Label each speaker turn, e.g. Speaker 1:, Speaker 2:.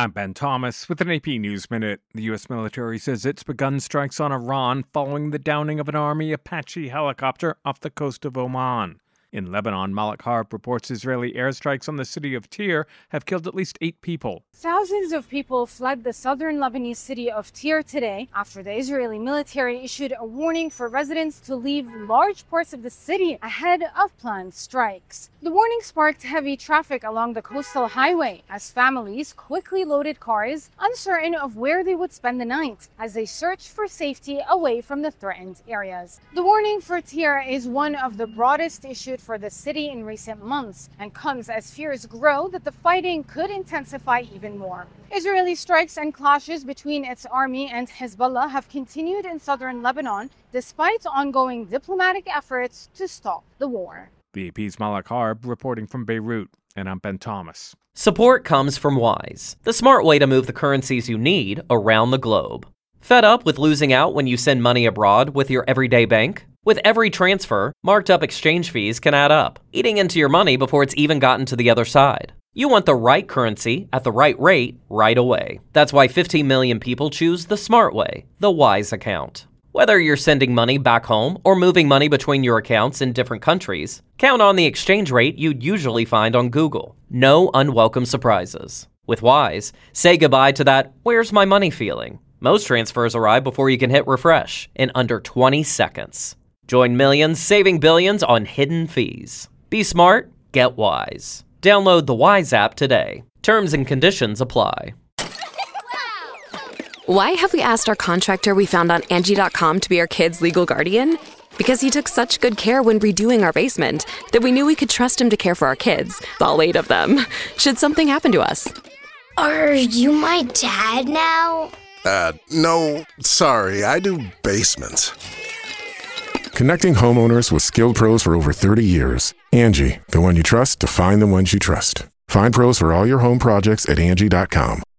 Speaker 1: I'm Ben Thomas with an AP News Minute. The U.S. military says it's begun strikes on Iran following the downing of an Army Apache helicopter off the coast of Oman. In Lebanon, Malak Harb reports Israeli airstrikes on the city of Tyre have killed at least 8 people.
Speaker 2: Thousands of people fled the southern Lebanese city of Tyre today after the Israeli military issued a warning for residents to leave large parts of the city ahead of planned strikes. The warning sparked heavy traffic along the coastal highway as families quickly loaded cars, uncertain of where they would spend the night as they searched for safety away from the threatened areas. The warning for Tyre is one of the broadest issued for the city in recent months and comes as fears grow that the fighting could intensify even more. Israeli strikes and clashes between its army and Hezbollah have continued in southern Lebanon despite ongoing diplomatic efforts to stop the war.
Speaker 1: The AP's Malak Harb reporting from Beirut, and I'm Ben Thomas.
Speaker 3: Support comes from Wise, the smart way to move the currencies you need around the globe. Fed up with losing out when you send money abroad with your everyday bank? With every transfer, marked up exchange fees can add up, eating into your money before it's even gotten to the other side. You want the right currency at the right rate right away. That's why 15 million people choose the smart way, the Wise account. Whether you're sending money back home or moving money between your accounts in different countries, count on the exchange rate you'd usually find on Google. No unwelcome surprises. With Wise, say goodbye to that "where's my money" feeling. Most transfers arrive before you can hit refresh in under 20 seconds. Join millions saving billions on hidden fees. Be smart, get Wise. Download the Wise app today. Terms and conditions apply.
Speaker 4: Why have we asked our contractor we found on Angie.com to be our kids' legal guardian? Because he took such good care when redoing our basement that we knew we could trust him to care for our kids, all 8 of them, should something happen to us.
Speaker 5: Are you my dad now?
Speaker 6: No, sorry, I do basements. Connecting homeowners with skilled pros for over 30 years. Angie, the one you trust to find the ones you trust. Find pros for all your home projects at Angie.com.